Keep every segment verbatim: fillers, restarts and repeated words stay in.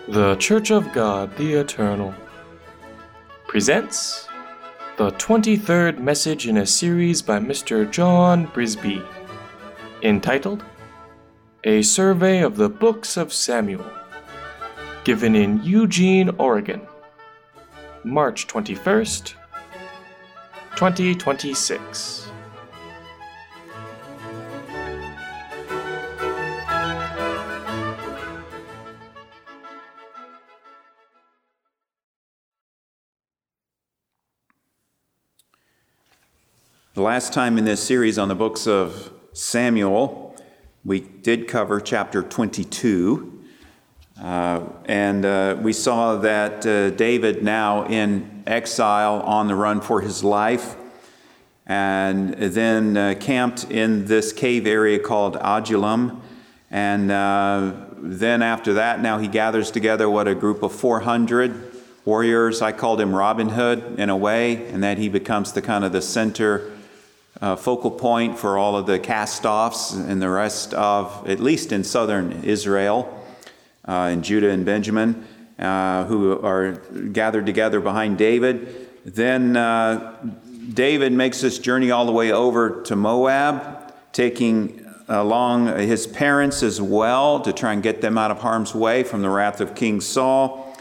The Church of God the Eternal presents the twenty-third message in a series by Mister John Brisby, entitled A Survey of the Books of Samuel, given in Eugene, Oregon, March twenty-first, twenty twenty-six. The last time in this series on the books of Samuel, we did cover chapter twenty-two, uh, and uh, we saw that uh, David, now in exile on the run for his life, and then uh, camped in this cave area called Adullam, and uh, then after that, now he gathers together, what, a group of four hundred warriors. I called him Robin Hood in a way, and that he becomes the kind of the center Uh, focal point for all of the cast-offs and the rest of, at least in southern Israel, uh, in Judah and Benjamin, uh, who are gathered together behind David. Then uh, David makes this journey all the way over to Moab, taking along his parents as well to try and get them out of harm's way from the wrath of King Saul.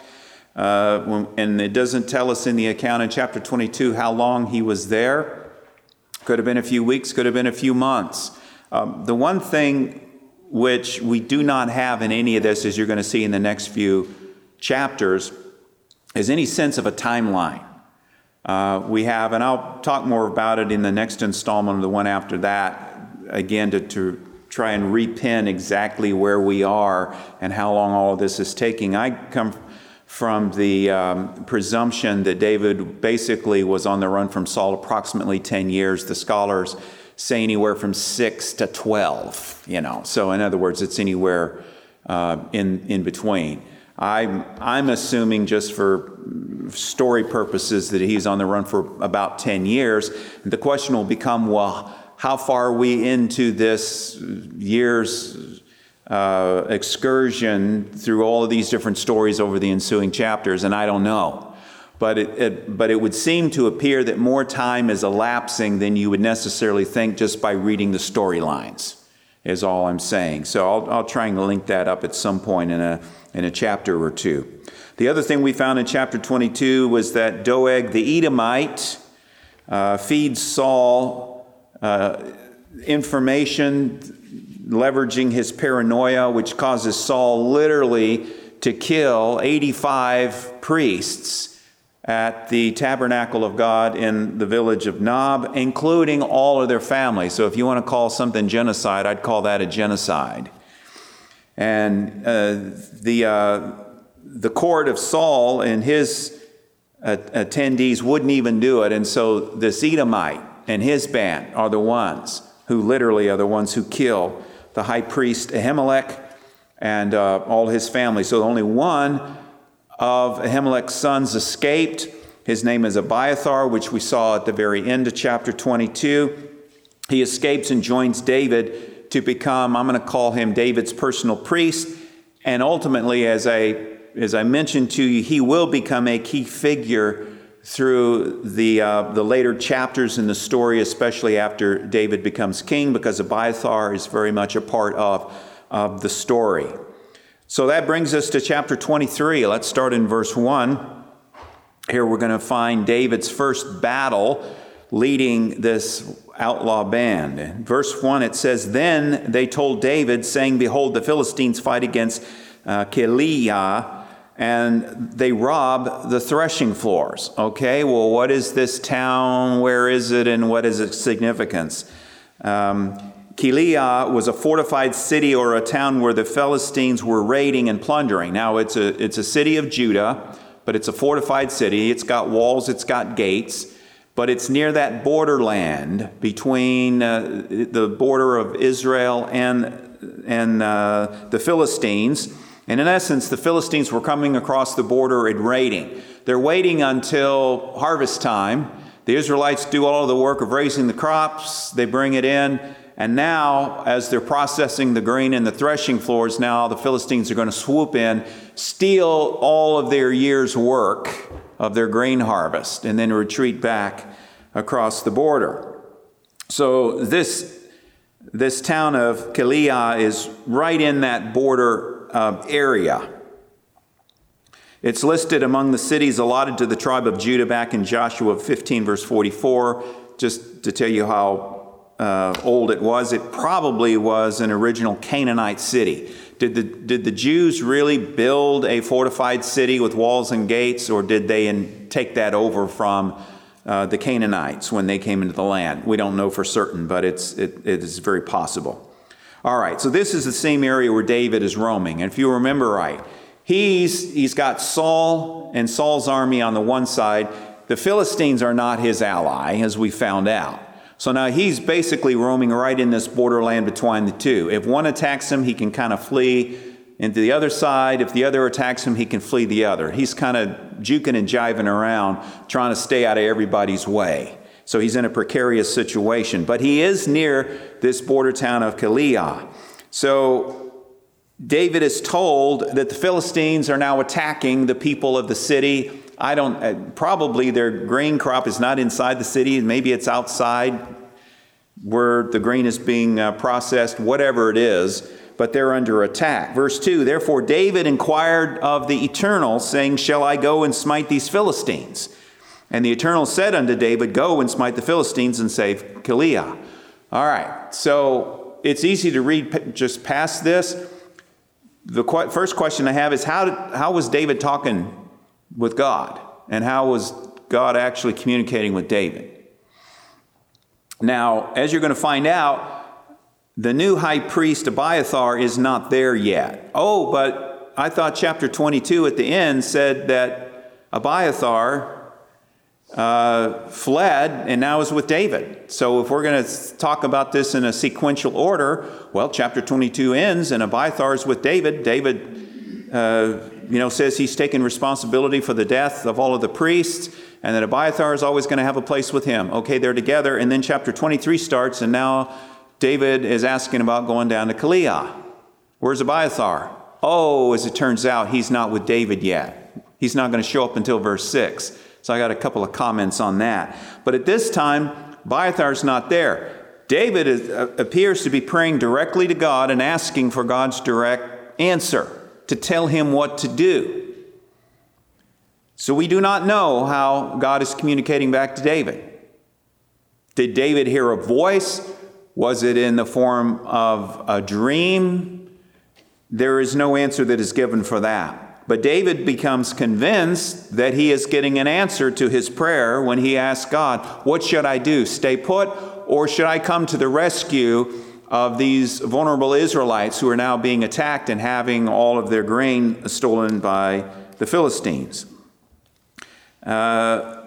Uh, and it doesn't tell us in the account in chapter twenty-two how long he was there. Could have been a few weeks, could have been a few months. Um, the one thing which we do not have in any of this, as you're going to see in the next few chapters, is any sense of a timeline. Uh, we have, and I'll talk more about it in the next installment of the one after that, again, to, to try and repin exactly where we are and how long all of this is taking. I come from the um, presumption that David basically was on the run from Saul approximately ten years. The scholars say anywhere from six to twelve, you know. So in other words, it's anywhere uh, in, in between. I'm, I'm assuming, just for story purposes, that he's on the run for about ten years. The question will become, well, how far are we into this year's Uh, excursion through all of these different stories over the ensuing chapters, and I don't know. But it, it, but it would seem to appear that more time is elapsing than you would necessarily think just by reading the storylines, is all I'm saying. So I'll, I'll try and link that up at some point in a, in a chapter or two. The other thing we found in chapter twenty-two was that Doeg the Edomite uh, feeds Saul uh, information, leveraging his paranoia, which causes Saul literally to kill eighty-five priests at the tabernacle of God in the village of Nob, including all of their family. So if you want to call something genocide, I'd call that a genocide. And uh, the uh, the court of Saul and his uh, attendees wouldn't even do it. And so this Edomite and his band are the ones who literally are the ones who kill the high priest Ahimelech and uh, all his family. So only one of Ahimelech's sons escaped. His name is Abiathar, which we saw at the very end of chapter twenty-two. He escapes and joins David to become, I'm going to call him David's personal priest. And ultimately, as I, as I mentioned to you, he will become a key figure through the uh, the later chapters in the story, especially after David becomes king, because Abiathar is very much a part of, of the story. So that brings us to chapter twenty-three. Let's start in verse one. Here we're going to find David's first battle leading this outlaw band. In verse one it says, "Then they told David, saying, Behold, the Philistines fight against uh, Keilah, and they rob the threshing floors." Okay, well, what is this town? Where is it? And what is its significance? Um, Keilah was a fortified city, or a town where the Philistines were raiding and plundering. Now, it's a, it's a city of Judah, but it's a fortified city. It's got walls, it's got gates, but it's near that borderland between uh, the border of Israel and, and uh, the Philistines. And in essence, the Philistines were coming across the border and raiding. They're waiting until harvest time. The Israelites do all of the work of raising the crops. They bring it in, And now, as they're processing the grain in the threshing floors, now the Philistines are going to swoop in, steal all of their year's work of their grain harvest, and then retreat back across the border. So this, this town of Keilah is right in that border uh, area. It's listed among the cities allotted to the tribe of Judah back in Joshua fifteen, verse forty-four. Just to tell you how uh, old it was, it probably was an original Canaanite city. Did the, did the Jews really build a fortified city with walls and gates, or did they in, take that over from uh, the Canaanites when they came into the land? We don't know for certain, but it's, it, it is very possible. All right, so this is the same area where David is roaming. And if you remember right, He's, he's got Saul and Saul's army on the one side. The Philistines are not his ally, as we found out. So now he's basically roaming right in this borderland between the two. If one attacks him, he can kind of flee into the other side. If the other attacks him, he can flee the other. He's kind of juking and jiving around, trying to stay out of everybody's way. So he's in a precarious situation. But he is near this border town of Keilah. So David is told that the Philistines are now attacking the people of the city. I don't, probably their grain crop is not inside the city. Maybe it's outside where the grain is being uh, processed, whatever it is, but they're under attack. Verse two, therefore David inquired of the Eternal, saying, shall I go and smite these Philistines? And the Eternal said unto David, go and smite the Philistines and save Keilah. All right, so it's easy to read just past this. The qu- first question I have is, how did, how was David talking with God? And how was God actually communicating with David? Now, as you're going to find out, the new high priest Abiathar is not there yet. Oh, but I thought chapter twenty-two at the end said that Abiathar uh, fled and now is with David. So if we're going to talk about this in a sequential order, well, chapter twenty-two ends and Abiathar is with David. David, uh, you know, says he's taken responsibility for the death of all of the priests, and that Abiathar is always going to have a place with him. Okay, they're together, and then chapter twenty-three starts, and now David is asking about going down to Keilah. Where's Abiathar? Oh, as it turns out, he's not with David yet. He's not going to show up until verse six. So I got a couple of comments on that. But at this time, Abiathar's not there. David is, uh, appears to be praying directly to God and asking for God's direct answer to tell him what to do. So we do not know how God is communicating back to David. Did David hear a voice? Was it in the form of a dream? There is no answer that is given for that. But David becomes convinced that he is getting an answer to his prayer when he asks God, what should I do? Stay put? Or should I come to the rescue of these vulnerable Israelites who are now being attacked and having all of their grain stolen by the Philistines? Uh,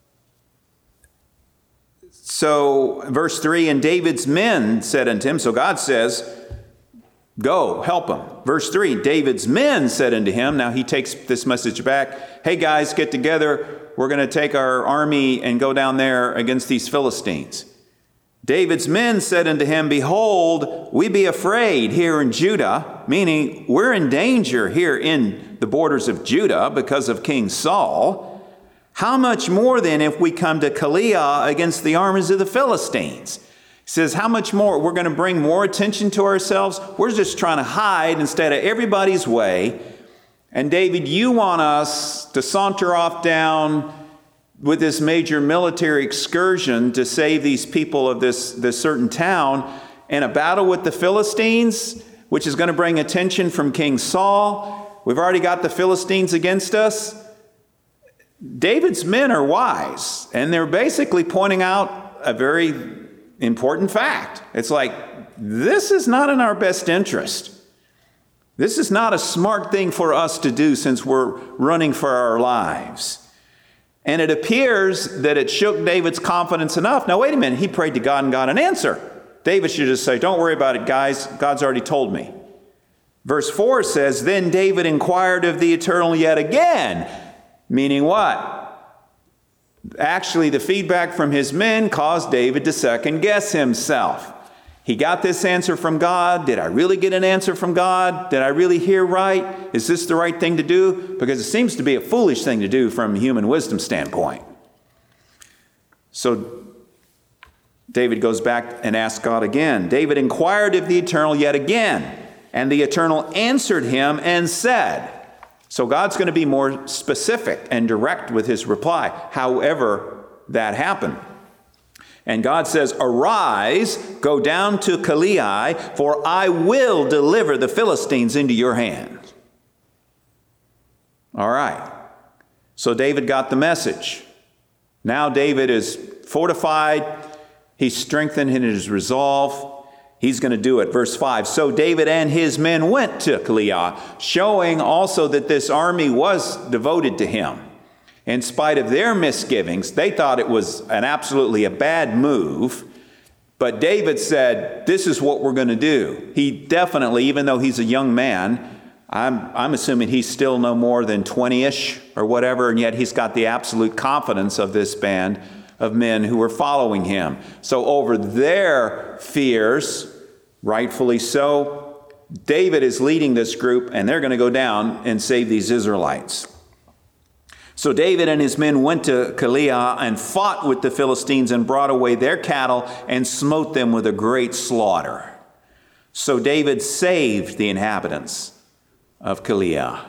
so, verse three, and David's men said unto him, so God says, go, help him. Verse three, David's men said unto him, now he takes this message back, hey guys, get together, we're going to take our army and go down there against these Philistines. David's men said unto him, behold, we be afraid here in Judah, meaning we're in danger here in the borders of Judah because of King Saul. How much more then if we come to Keilah against the armies of the Philistines? He says, how much more? We're going to bring more attention to ourselves? We're just trying to hide instead of everybody's way. And David, you want us to saunter off down with this major military excursion to save these people of this, this certain town in a battle with the Philistines, which is going to bring attention from King Saul. We've already got the Philistines against us. David's men are wise, and they're basically pointing out a very important fact. It's like, this is not in our best interest. This is not a smart thing for us to do since we're running for our lives. And it appears that it shook David's confidence enough. Now, wait a minute. He prayed to God and got an answer. David should just say, don't worry about it, guys. God's already told me. Verse four says, then David inquired of the Eternal yet again. Meaning what? Actually, the feedback from his men caused David to second guess himself. he got this answer from God. Did I really get an answer from God? Did I really hear right? Is this the right thing to do? Because it seems to be a foolish thing to do from a human wisdom standpoint. So David goes back and asks God again. David inquired of the Eternal yet again, and the Eternal answered him and said. So God's going to be more specific and direct with his reply, however that happened. And God says, arise, go down to Keilah, for I will deliver the Philistines into your hand. All right. So David got the message. Now David is fortified. He's strengthened in his resolve. He's going to do it. Verse five, so David and his men went to Keilah, showing also that this army was devoted to him. In spite of their misgivings, they thought it was an absolutely a bad move. But David said, this is what we're going to do. He definitely, even though he's a young man, I'm, I'm assuming he's still no more than twenty-ish or whatever, and yet he's got the absolute confidence of this band of men who were following him. So over their fears, rightfully so, David is leading this group, and they're going to go down and save these Israelites. So David and his men went to Keilah and fought with the Philistines and brought away their cattle and smote them with a great slaughter. So David saved the inhabitants of Keilah.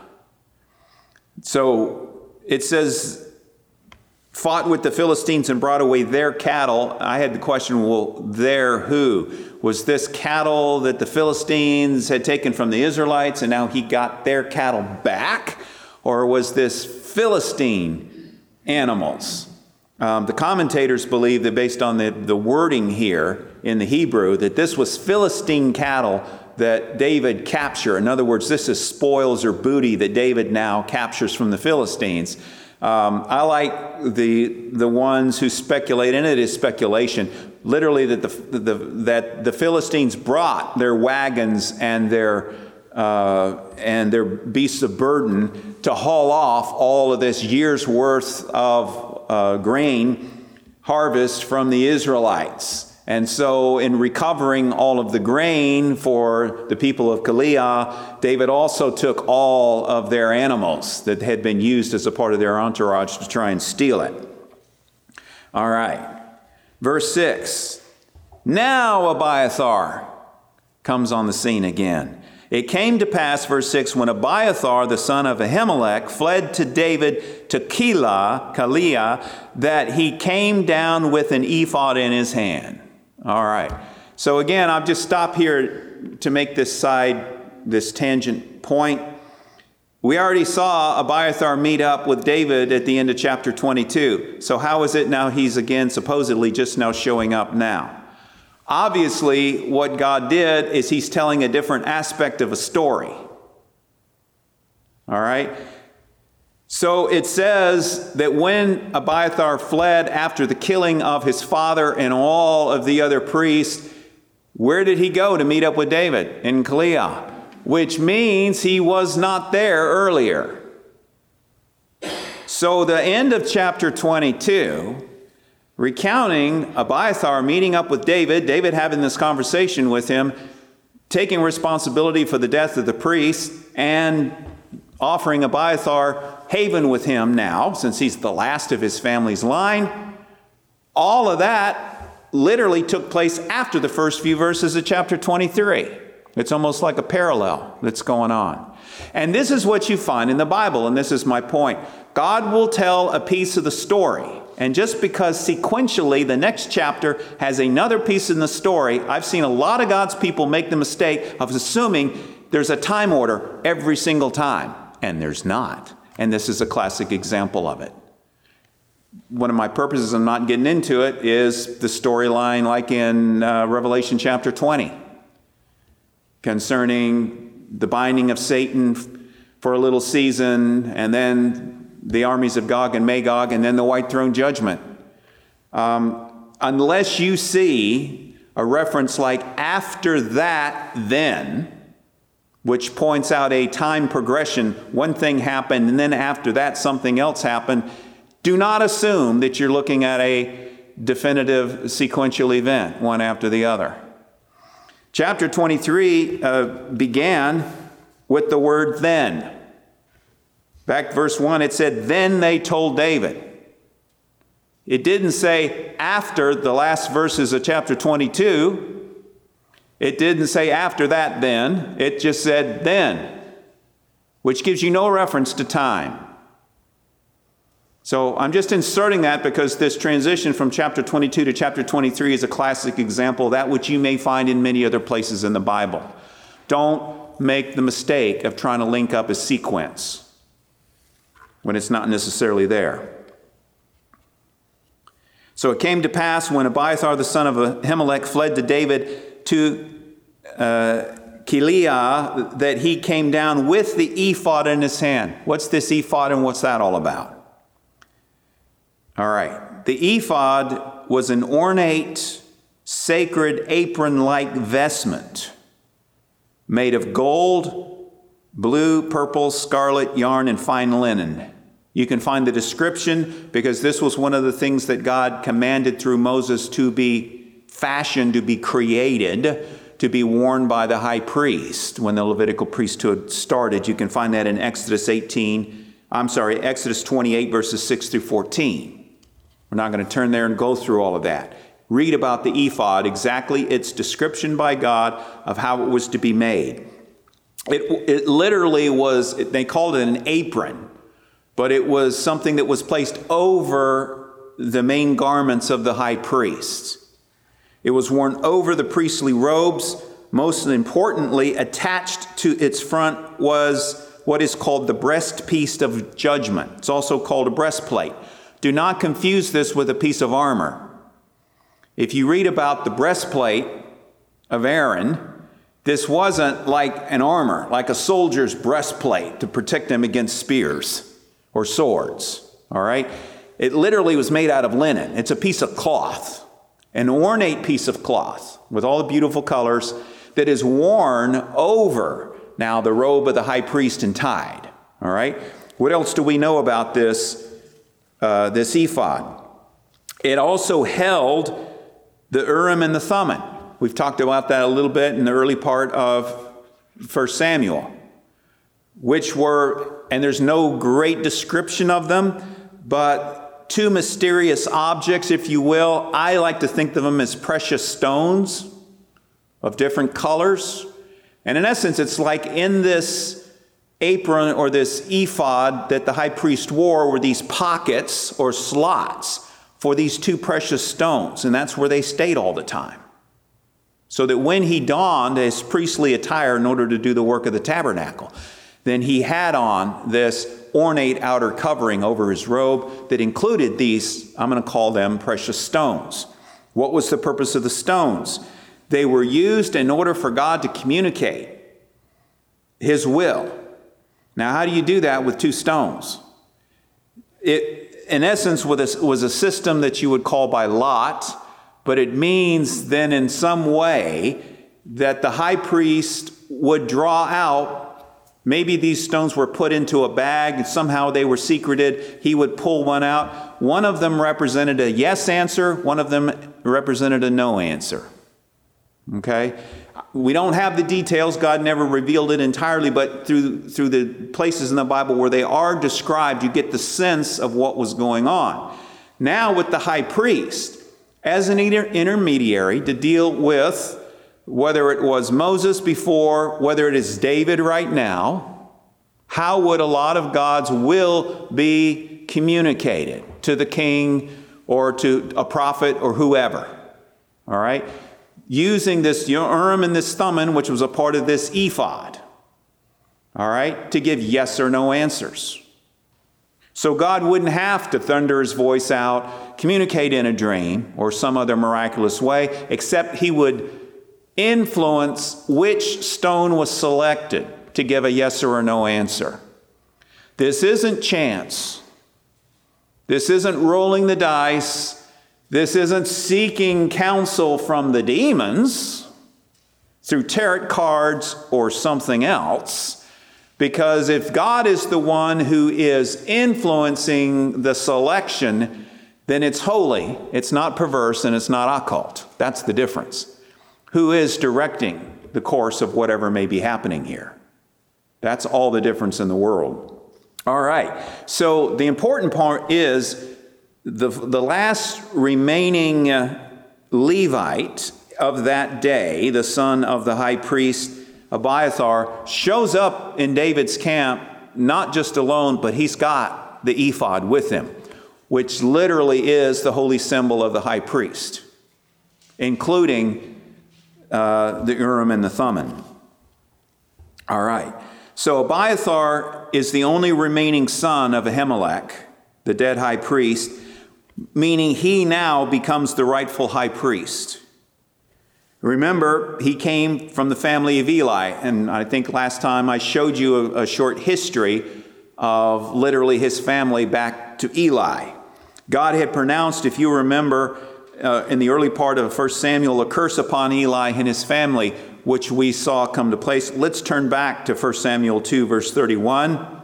So it says, fought with the Philistines and brought away their cattle. I had the question, well, their who? Was this cattle that the Philistines had taken from the Israelites and now he got their cattle back? Or was this Philistine animals? Um, the commentators believe that based on the, the wording here in the Hebrew, that this was Philistine cattle that David captured. In other words, this is spoils or booty that David now captures from the Philistines. Um, I like the the ones who speculate, and it is speculation, literally that the, the that the Philistines brought their wagons and their uh, and their beasts of burden to haul off all of this year's worth of uh, grain harvest from the Israelites. And so in recovering all of the grain for the people of Keilah, David also took all of their animals that had been used as a part of their entourage to try and steal it. All right. Verse six. Now Abiathar comes on the scene again. It came to pass, verse six, when Abiathar, the son of Ahimelech, fled to David to Keilah, Keilah, that he came down with an ephod in his hand. All right. So again, I'll just stop here to make this side, this tangent point. We already saw Abiathar meet up with David at the end of chapter twenty-two. So how is it now he's again supposedly just now showing up now? Obviously, what God did is he's telling a different aspect of a story. All right? So it says that when Abiathar fled after the killing of his father and all of the other priests, where did he go to meet up with David? In Keilah, which means he was not there earlier. So the end of chapter twenty-two, recounting Abiathar meeting up with David, David having this conversation with him, taking responsibility for the death of the priest, and offering Abiathar haven with him now, since he's the last of his family's line. All of that literally took place after the first few verses of chapter twenty-three. It's almost like a parallel that's going on. And this is what you find in the Bible, and this is my point. God will tell a piece of the story. And just because sequentially the next chapter has another piece in the story, I've seen a lot of God's people make the mistake of assuming there's a time order every single time. And there's not. And this is a classic example of it. One of my purposes of not getting into it is the storyline like in uh, Revelation chapter twenty, concerning the binding of Satan for a little season, and then the armies of Gog and Magog, and then the white throne judgment. Um, unless you see a reference like after that then, which points out a time progression, one thing happened and then after that something else happened, do not assume that you're looking at a definitive sequential event, one after the other. Chapter twenty-three uh, began with the word then. Back to verse one, it said, then they told David. It didn't say after the last verses of chapter twenty-two. It didn't say after that then. It just said then, which gives you no reference to time. So I'm just inserting that because this transition from chapter twenty-two to chapter twenty-three is a classic example of that which you may find in many other places in the Bible. Don't make the mistake of trying to link up a sequence when it's not necessarily there. So it came to pass when Abiathar the son of Ahimelech fled to David to uh, Keilah that he came down with the ephod in his hand. What's this ephod and what's that all about? All right. The ephod was an ornate, sacred apron-like vestment made of gold, blue, purple, scarlet yarn, and fine linen. You can find the description because this was one of the things that God commanded through Moses to be fashioned, to be created, to be worn by the high priest when the Levitical priesthood started. You can find that in Exodus eighteen, I'm sorry, Exodus twenty-eight, verses six through fourteen. We're not going to turn there and go through all of that. Read about the ephod, exactly its description by God of how it was to be made. It, it literally was, they called it an apron, but it was something that was placed over the main garments of the high priest. It was worn over the priestly robes. Most importantly, attached to its front was what is called the breastpiece of judgment. It's also called a breastplate. Do not confuse this with a piece of armor. If you read about the breastplate of Aaron, this wasn't like an armor, like a soldier's breastplate to protect them against spears or swords. All right? It literally was made out of linen. It's a piece of cloth, an ornate piece of cloth with all the beautiful colors that is worn over now the robe of the high priest and tied. All right? What else do we know about this? Uh, this ephod. It also held the Urim and the Thummim. We've talked about that a little bit in the early part of First Samuel, which were, and there's no great description of them, but two mysterious objects, if you will. I like to think of them as precious stones of different colors. And in essence, it's like in this apron or this ephod that the high priest wore were these pockets or slots for these two precious stones. And that's where they stayed all the time. So that when he donned his priestly attire in order to do the work of the tabernacle, then he had on this ornate outer covering over his robe that included these, I'm going to call them precious stones. What was the purpose of the stones? They were used in order for God to communicate his will. Now, how do you do that with two stones? It, in essence, was a system that you would call by lot, but it means then in some way that the high priest would draw out, maybe these stones were put into a bag and somehow they were secreted. He would pull one out. One of them represented a yes answer. One of them represented a no answer. Okay? We don't have the details. God never revealed it entirely, but through, through the places in the Bible where they are described, you get the sense of what was going on. Now with the high priest, as an inter- intermediary to deal with whether it was Moses before, whether it is David right now, how would a lot of God's will be communicated to the king or to a prophet or whoever? All right? Using this Urim and this Thummim, which was a part of this ephod, all right, to give yes or no answers. So God wouldn't have to thunder his voice out, communicate in a dream or some other miraculous way, except he would influence which stone was selected to give a yes or a no answer. This isn't chance. This isn't rolling the dice. This isn't seeking counsel from the demons through tarot cards or something else. Because if God is the one who is influencing the selection, then it's holy, it's not perverse, and it's not occult. That's the difference. who is directing the course of whatever may be happening here. That's all the difference in the world. All right, so the important part is the, the last remaining uh, Levite of that day, the son of the high priest Abiathar, shows up in David's camp, not just alone, but he's got the ephod with him, which literally is the holy symbol of the high priest, including uh, the Urim and the Thummim. All right. So Abiathar is the only remaining son of Ahimelech, the dead high priest, meaning he now becomes the rightful high priest. Remember, he came from the family of Eli, and I think last time I showed you a, a short history of literally his family back to Eli. God had pronounced, if you remember, uh, in the early part of First Samuel, a curse upon Eli and his family, which we saw come to place. Let's turn back to First Samuel two, verse thirty-one.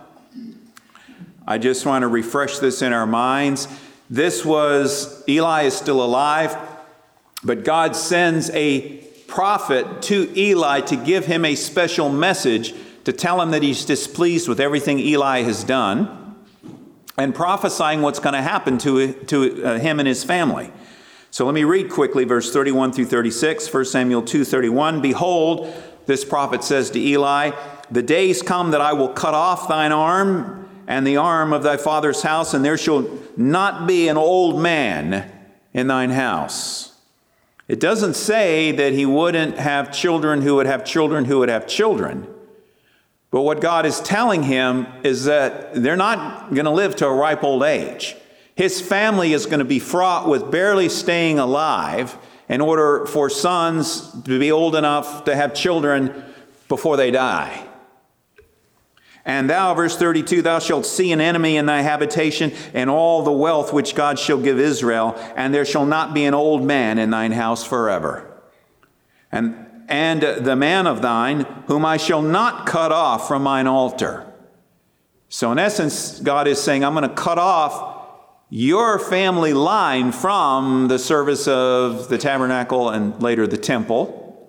I just want to refresh this in our minds. This was, Eli is still alive, but God sends a prophet to Eli to give him a special message to tell him that he's displeased with everything Eli has done and prophesying what's going to happen to, to uh, him and his family. So let me read quickly verse thirty-one through thirty-six, First Samuel two thirty-one. Behold, this prophet says to Eli, the days come that I will cut off thine arm and the arm of thy father's house, and there shall not be an old man in thine house. It doesn't say that he wouldn't have children who would have children who would have children. But what God is telling him is that they're not going to live to a ripe old age. His family is going to be fraught with barely staying alive in order for sons to be old enough to have children before they die. And thou, verse thirty-two, thou shalt see an enemy in thy habitation, and all the wealth which God shall give Israel, and there shall not be an old man in thine house forever. And, and the man of thine, whom I shall not cut off from mine altar. So in essence, God is saying, I'm going to cut off your family line from the service of the tabernacle and later the temple.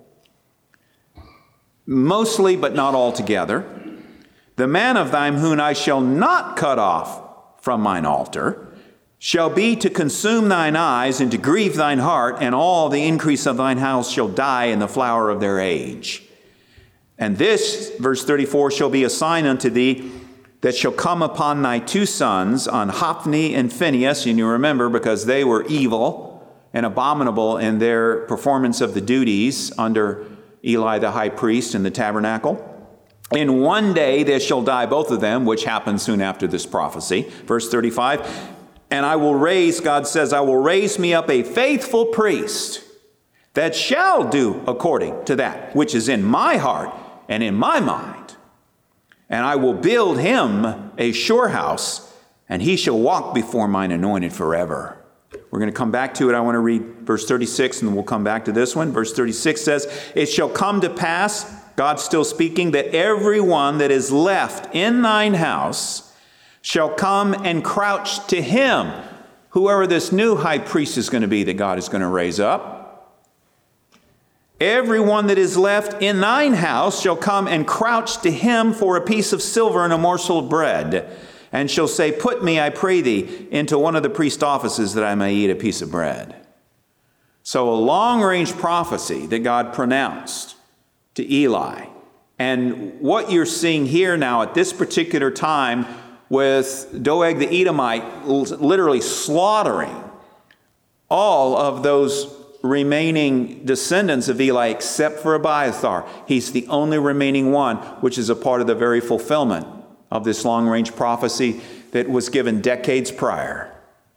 Mostly, but not altogether. The man of thine whom I shall not cut off from mine altar shall be to consume thine eyes and to grieve thine heart, and all the increase of thine house shall die in the flower of their age. And this, verse thirty-four, shall be a sign unto thee that shall come upon thy two sons, on Hophni and Phinehas, and you remember because they were evil and abominable in their performance of the duties under Eli the high priest in the tabernacle. In one day there shall die both of them, which happened soon after this prophecy. Verse thirty-five, and I will raise, God says, I will raise me up a faithful priest that shall do according to that which is in my heart and in my mind. And I will build him a sure house, and he shall walk before mine anointed forever. We're going to come back to it. I want to read verse thirty-six, and we'll come back to this one. Verse thirty-six says, it shall come to pass, God still speaking, that everyone that is left in thine house shall come and crouch to him, whoever this new high priest is going to be that God is going to raise up. Everyone that is left in thine house shall come and crouch to him for a piece of silver and a morsel of bread, and shall say, put me, I pray thee, into one of the priest offices that I may eat a piece of bread. So a long-range prophecy that God pronounced to Eli. And what you're seeing here now at this particular time with Doeg the Edomite literally slaughtering all of those remaining descendants of Eli except for Abiathar. He's the only remaining one, which is a part of the very fulfillment of this long-range prophecy that was given decades prior.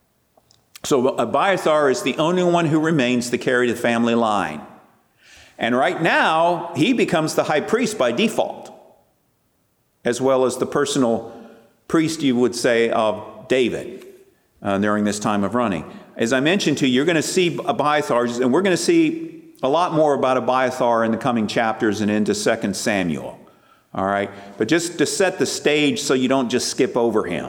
So Abiathar is the only one who remains to carry the family line. And right now, he becomes the high priest by default, as well as the personal priest, you would say, of David uh, during this time of running. As I mentioned to you, you're going to see Abiathar, and we're going to see a lot more about Abiathar in the coming chapters and into Second Samuel. All right? But just to set the stage so you don't just skip over him.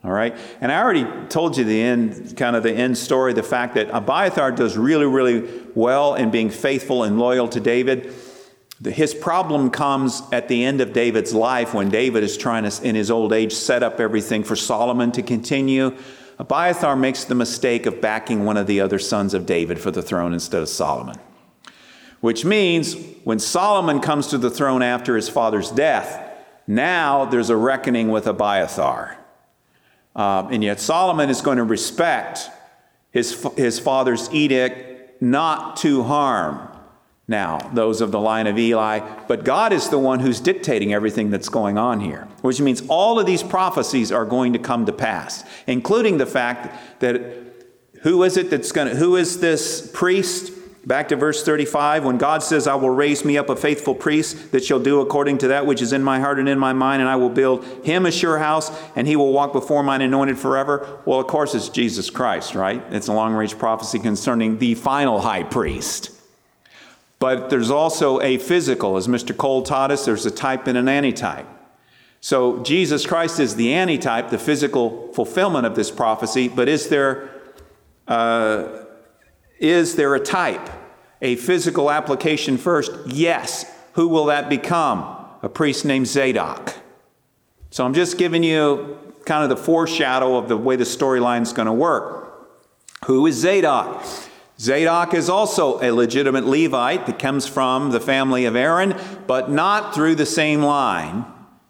All right? And I already told you the end, kind of the end story, the fact that Abiathar does really, really well in being faithful and loyal to David. His problem comes at the end of David's life when David is trying to, in his old age, set up everything for Solomon to continue. Abiathar makes the mistake of backing one of the other sons of David for the throne instead of Solomon. Which means when Solomon comes to the throne after his father's death, now there's a reckoning with Abiathar. Uh, and yet Solomon is going to respect his, his father's edict not to harm now those of the line of Eli. But God is the one who's dictating everything that's going on here, which means all of these prophecies are going to come to pass, including the fact that who is it that's going to, who is this priest? Back to verse thirty-five, when God says, I will raise me up a faithful priest that shall do according to that which is in my heart and in my mind, and I will build him a sure house, and he will walk before mine anointed forever. Well, of course, it's Jesus Christ, right? It's a long-range prophecy concerning the final high priest. But there's also a physical, as Mister Cole taught us, there's a type and an antitype. So Jesus Christ is the antitype, the physical fulfillment of this prophecy, but is there... Uh, Is there a type, a physical application first? Yes. Who will that become? A priest named Zadok. So I'm just giving you kind of the foreshadow of the way the storyline is going to work. Who is Zadok? Zadok is also a legitimate Levite that comes from the family of Aaron, but not through the same line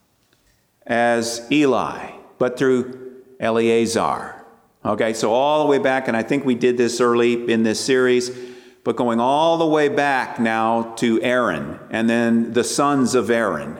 as Eli, but through Eleazar. Okay, so all the way back, and I think we did this early in this series, but going all the way back now to Aaron, and then the sons of Aaron.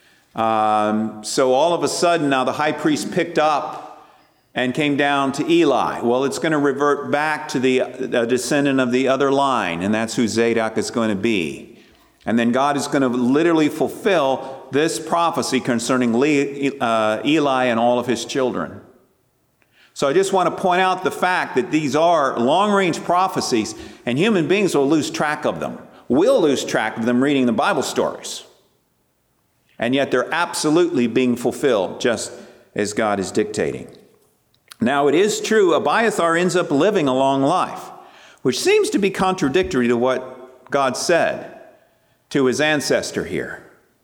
Um, so all of a sudden now the high priest picked up and came down to Eli. Well, it's going to revert back to the a descendant of the other line, and that's who Zadok is going to be. And then God is going to literally fulfill this prophecy concerning Eli and all of his children. So I just want to point out the fact that these are long-range prophecies, and human beings will lose track of them. We'll lose track of them reading the Bible stories. And yet they're absolutely being fulfilled just as God is dictating. Now it is true, Abiathar ends up living a long life, which seems to be contradictory to what God said to his ancestor here.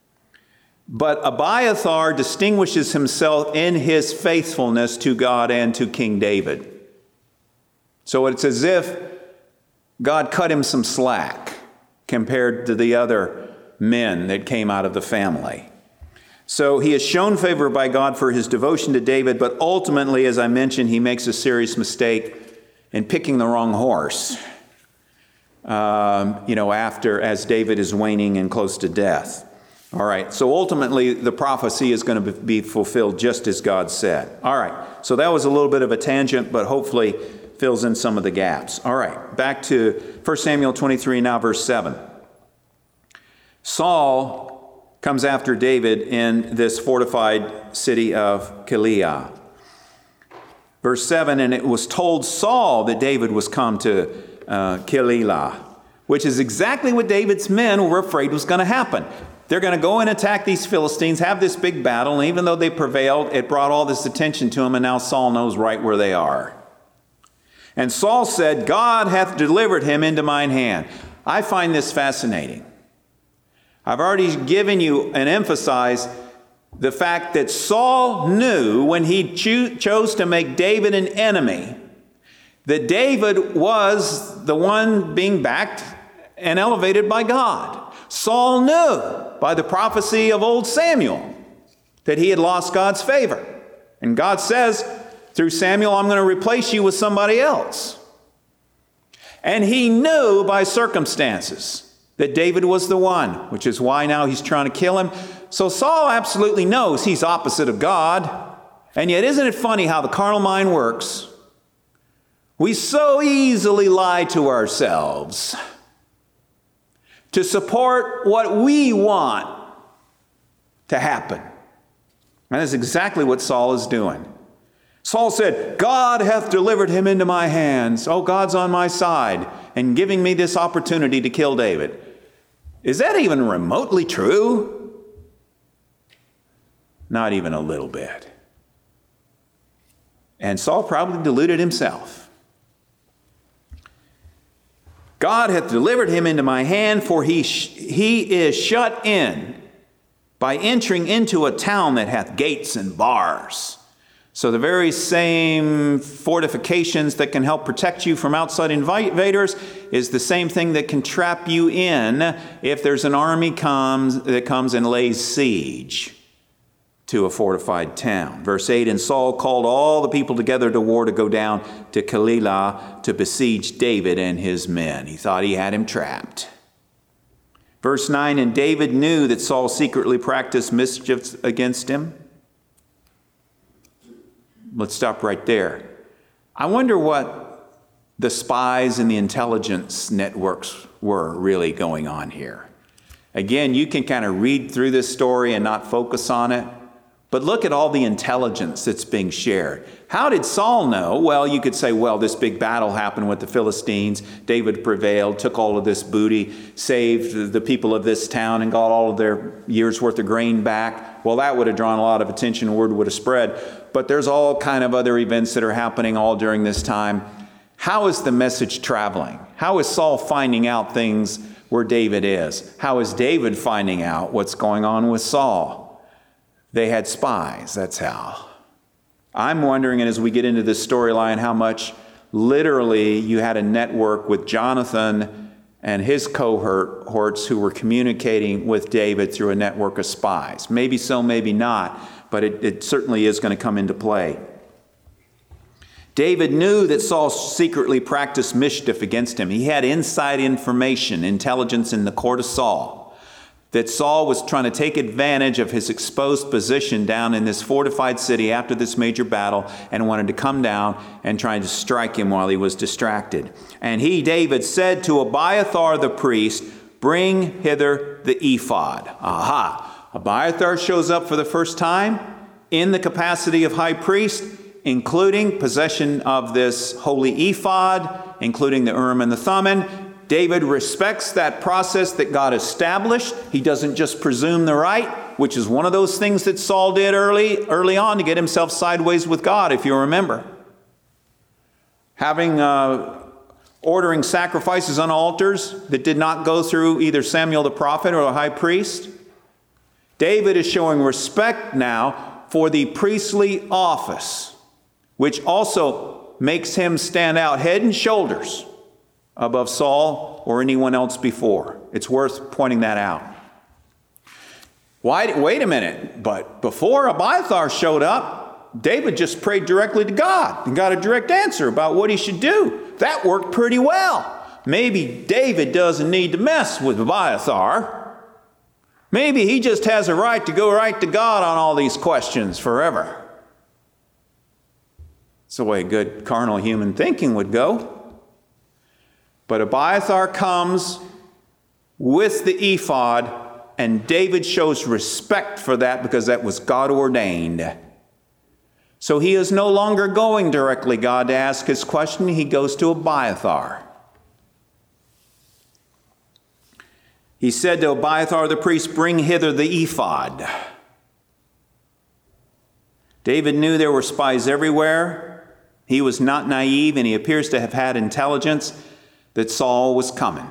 But Abiathar distinguishes himself in his faithfulness to God and to King David. So it's as if God cut him some slack compared to the other men that came out of the family. So he is shown favor by God for his devotion to David, but ultimately, as I mentioned, he makes a serious mistake in picking the wrong horse, um, you know, after, as David is waning and close to death. All right, so ultimately the prophecy is going to be fulfilled just as God said. All right, so that was a little bit of a tangent, but hopefully fills in some of the gaps. All right, back to First Samuel twenty-three, now verse seven. Saul comes after David in this fortified city of Keilah. Verse seven, and it was told Saul that David was come to uh, Keilah, which is exactly what David's men were afraid was going to happen. They're going to go and attack these Philistines, have this big battle, and even though they prevailed, it brought all this attention to them, and now Saul knows right where they are. And Saul said, God hath delivered him into mine hand. I find this fascinating. I've already given you and emphasized the fact that Saul knew when he cho- chose to make David an enemy, that David was the one being backed and elevated by God. Saul knew by the prophecy of old Samuel that he had lost God's favor. And God says, through Samuel, I'm going to replace you with somebody else. And he knew by circumstances that David was the one, which is why now he's trying to kill him. So Saul absolutely knows he's opposite of God. And yet, isn't it funny how the carnal mind works? We so easily lie to ourselves to support what we want to happen. And that's exactly what Saul is doing. Saul said, God hath delivered him into my hands. Oh, God's on my side and giving me this opportunity to kill David. Is that even remotely true? Not even a little bit. And Saul probably deluded himself. God hath delivered him into my hand, for he, sh- he is shut in by entering into a town that hath gates and bars. So the very same fortifications that can help protect you from outside invaders is the same thing that can trap you in if there's an army comes that comes and lays siege to a fortified town. Verse eight, and Saul called all the people together to war to go down to Keilah to besiege David and his men. He thought he had him trapped. Verse nine, and David knew that Saul secretly practiced mischief against him. Let's stop right there. I wonder what the spies and the intelligence networks were really going on here. Again, you can kind of read through this story and not focus on it. But look at all the intelligence that's being shared. How did Saul know? Well, you could say, well, this big battle happened with the Philistines. David prevailed, took all of this booty, saved the people of this town, and got all of their year's worth of grain back. Well, that would have drawn a lot of attention. Word would have spread. But there's all kind of other events that are happening all during this time. How is the message traveling? How is Saul finding out things where David is? How is David finding out what's going on with Saul? They had spies, that's how. I'm wondering, and as we get into this storyline, how much literally you had a network with Jonathan and his cohorts who were communicating with David through a network of spies. Maybe so, maybe not, but it, it certainly is going to come into play. David knew that Saul secretly practiced mischief against him. He had inside information, intelligence in the court of Saul, that Saul was trying to take advantage of his exposed position down in this fortified city after this major battle and wanted to come down and try to strike him while he was distracted. And he, David, said to Abiathar the priest, bring hither the ephod. Aha! Abiathar shows up for the first time in the capacity of high priest, including possession of this holy ephod, including the Urim and the Thummim. David respects that process that God established. He doesn't just presume the right, which is one of those things that Saul did early, early on to get himself sideways with God, if you remember. Having, uh, ordering sacrifices on altars that did not go through either Samuel the prophet or the high priest. David is showing respect now for the priestly office, which also makes him stand out head and shoulders above Saul or anyone else before. It's worth pointing that out. Why, wait a minute, but before Abiathar showed up, David just prayed directly to God and got a direct answer about what he should do. That worked pretty well. Maybe David doesn't need to mess with Abiathar. Maybe he just has a right to go right to God on all these questions forever. It's the way good carnal human thinking would go. But Abiathar comes with the ephod, and David shows respect for that because that was God ordained. So he is no longer going directly God to ask his question. He goes to Abiathar. He said to Abiathar the priest, bring hither the ephod. David knew there were spies everywhere. He was not naive, and he appears to have had intelligence that Saul was coming.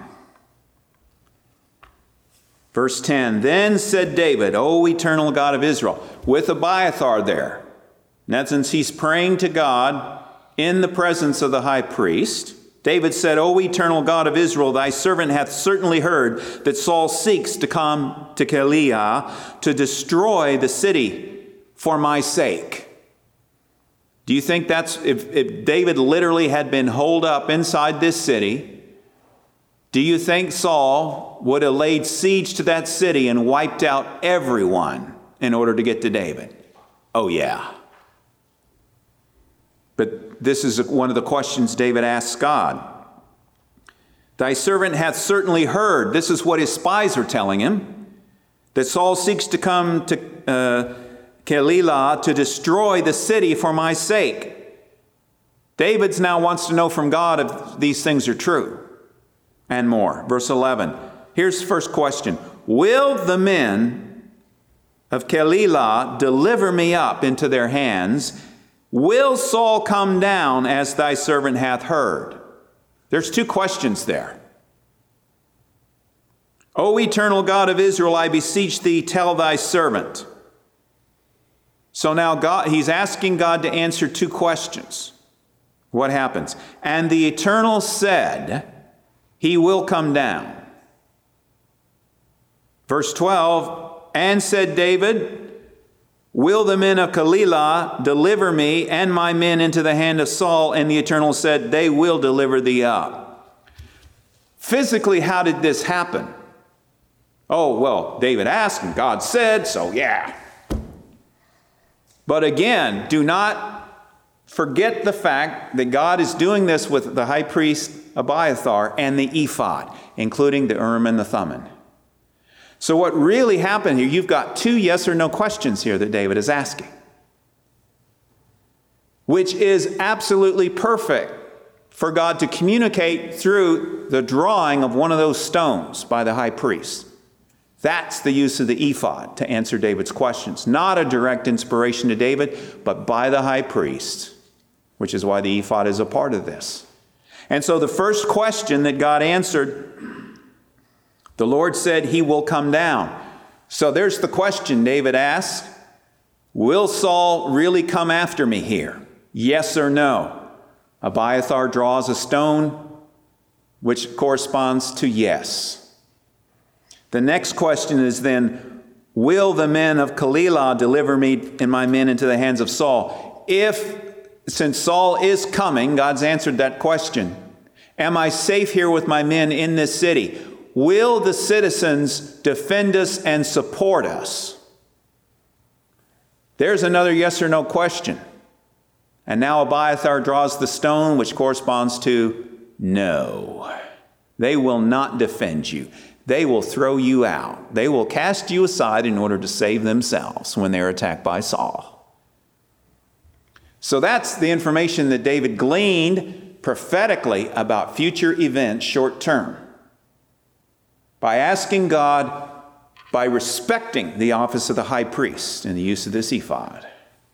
Verse ten, then said David, O eternal God of Israel, with Abiathar there. And that's since he's praying to God in the presence of the high priest. David said, O eternal God of Israel, thy servant hath certainly heard that Saul seeks to come to Keilah to destroy the city for my sake. Do you think that's, if, if David literally had been holed up inside this city, do you think Saul would have laid siege to that city and wiped out everyone in order to get to David? Oh, yeah. But this is one of the questions David asks God. Thy servant hath certainly heard, this is what his spies are telling him, that Saul seeks to come to uh, Keilah to destroy the city for my sake. David now wants to know from God if these things are true. And more. Verse eleven. Here's the first question. Will the men of Keilah deliver me up into their hands, Will Saul come down as thy servant hath heard? There's two questions there. O eternal God of Israel, I beseech thee, tell thy servant. So now God, he's asking God to answer two questions. What happens? And the Eternal said, he will come down. Verse twelve, and said David, will the men of Keilah deliver me and my men into the hand of Saul? And the Eternal said, they will deliver thee up. Physically, how did this happen? Oh, well, David asked and God said, so yeah. But again, do not forget the fact that God is doing this with the high priest Abiathar and the ephod, including the Urim and the Thummim. So what really happened here, you've got two yes or no questions here that David is asking, which is absolutely perfect for God to communicate through the drawing of one of those stones by the high priest. That's the use of the ephod to answer David's questions. Not a direct inspiration to David, but by the high priest, which is why the ephod is a part of this. And so the first question that God answered, the Lord said he will come down. So there's the question David asked. Will Saul really come after me here? Yes or no? Abiathar draws a stone, which corresponds to yes. The next question is then, will the men of Keilah deliver me and my men into the hands of Saul? If, since Saul is coming, God's answered that question. Am I safe here with my men in this city? Will the citizens defend us and support us? There's another yes or no question. And now Abiathar draws the stone, which corresponds to no. They will not defend you. They will throw you out. They will cast you aside in order to save themselves when they're attacked by Saul. So that's the information that David gleaned prophetically about future events short term. By asking God, by respecting the office of the high priest and the use of this ephod.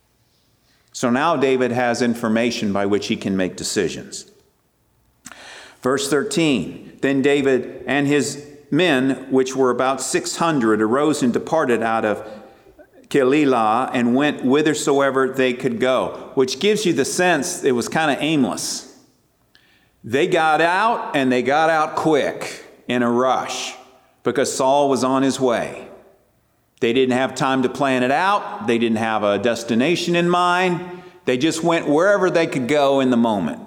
So now David has information by which he can make decisions. Verse thirteen, then David and his men, which were about six hundred, arose and departed out of Keilah and went whithersoever they could go, which gives you the sense it was kind of aimless. They got out and they got out quick in a rush because Saul was on his way. They didn't have time to plan it out. They didn't have a destination in mind. They just went wherever they could go in the moment.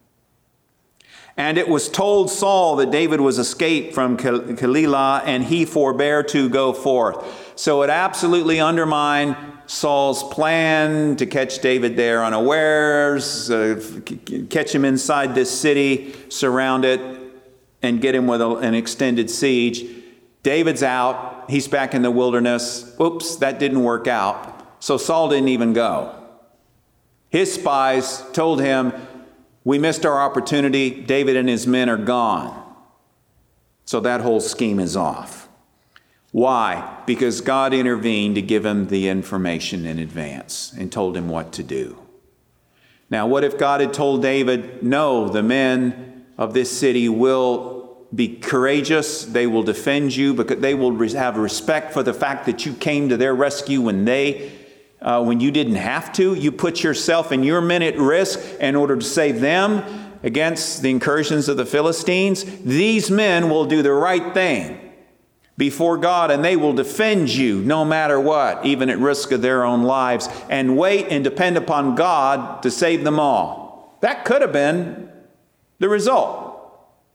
And it was told Saul that David was escaped from Keilah, and he forbore to go forth. So it absolutely undermined Saul's plan to catch David there unawares, uh, catch him inside this city, surround it, and get him with a, an extended siege. David's out. He's back in the wilderness. Oops, that didn't work out. So Saul didn't even go. His spies told him, we missed our opportunity. David and his men are gone. So that whole scheme is off. Why? Because God intervened to give him the information in advance and told him what to do. Now, what if God had told David, no, the men of this city will be courageous. They will defend you because they will have respect for the fact that you came to their rescue when they Uh, when you didn't have to. You put yourself and your men at risk in order to save them against the incursions of the Philistines. These men will do the right thing before God, and they will defend you no matter what, even at risk of their own lives, and wait and depend upon God to save them all. That could have been the result.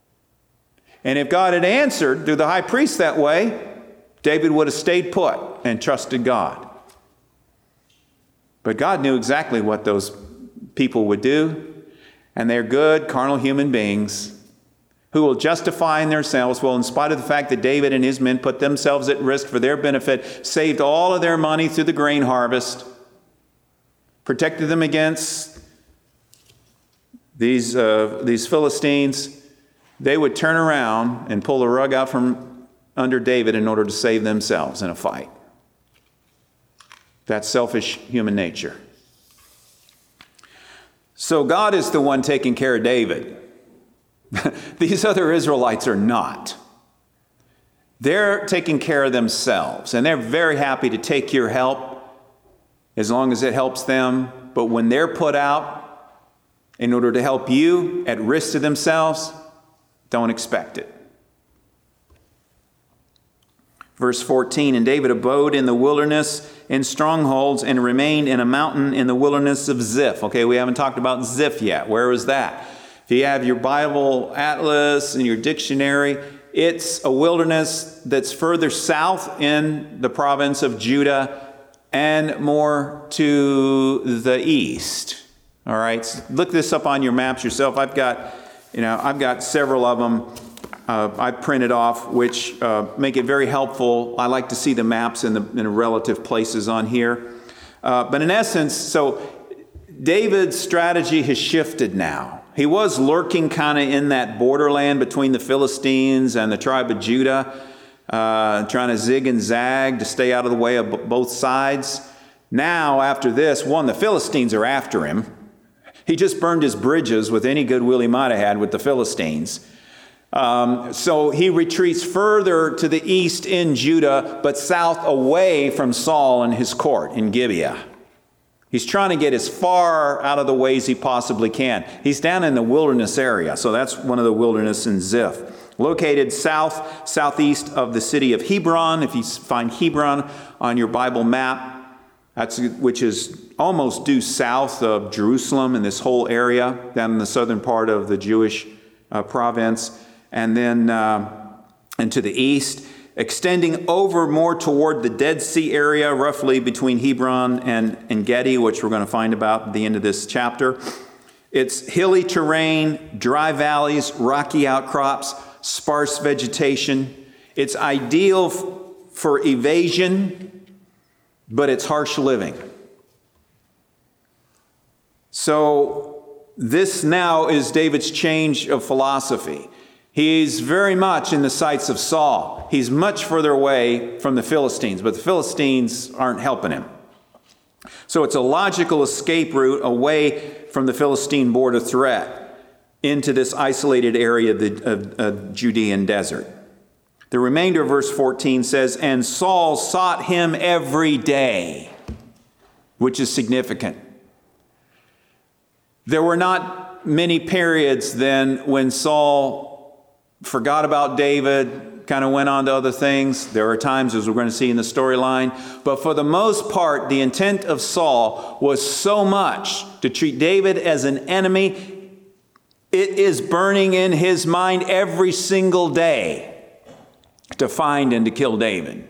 And if God had answered through the high priest that way, David would have stayed put and trusted God. But God knew exactly what those people would do, and they're good, carnal human beings who will justify in themselves, well, in spite of the fact that David and his men put themselves at risk for their benefit, saved all of their money through the grain harvest, protected them against these, uh, these Philistines, they would turn around and pull the rug out from under David in order to save themselves in a fight. That's selfish human nature. So God is the one taking care of David. These other Israelites are not. They're taking care of themselves, and they're very happy to take your help as long as it helps them. But when they're put out in order to help you at risk to themselves, don't expect it. Verse fourteen, and David abode in the wilderness in strongholds and remained in a mountain in the wilderness of Ziph. Okay, we haven't talked about Ziph yet. Where was that? If you have your Bible atlas and your dictionary, it's a wilderness that's further south in the province of Judah and more to the east. All right, so look this up on your maps yourself. I've got, you know, I've got several of them. Uh, I printed off, which uh, make it very helpful. I like to see the maps in the, in the relative places on here. Uh, but in essence, so David's strategy has shifted now. He was lurking kind of in that borderland between the Philistines and the tribe of Judah, uh, trying to zig and zag to stay out of the way of b- both sides. Now, after this, one, the Philistines are after him. He just burned his bridges with any goodwill he might have had with the Philistines. Um, so he retreats further to the east in Judah, but south away from Saul and his court in Gibeah. He's trying to get as far out of the way as he possibly can. He's down in the wilderness area, so that's one of the wilderness in Ziph. Located south, southeast of the city of Hebron. If you find Hebron on your Bible map, that's which is almost due south of Jerusalem in this whole area, down in the southern part of the Jewish uh, province. And then uh, and to the east, extending over more toward the Dead Sea area, roughly between Hebron and, and Gedi, which we're going to find about at the end of this chapter. It's hilly terrain, dry valleys, rocky outcrops, sparse vegetation. It's ideal f- for evasion, but it's harsh living. So this now is David's change of philosophy. He's very much in the sights of Saul. He's much further away from the Philistines, but the Philistines aren't helping him. So it's a logical escape route away from the Philistine border threat into this isolated area of the of, of Judean desert. The remainder of verse fourteen says, and Saul sought him every day, which is significant. There were not many periods then when Saul forgot about David, kind of went on to other things. There are times, as we're going to see in the storyline. But for the most part, the intent of Saul was so much to treat David as an enemy. It is burning in his mind every single day to find and to kill David.